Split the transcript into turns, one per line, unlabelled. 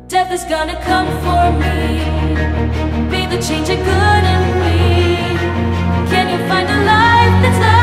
Death is gonna come for me. Be the change it good in me. Can you find a life that's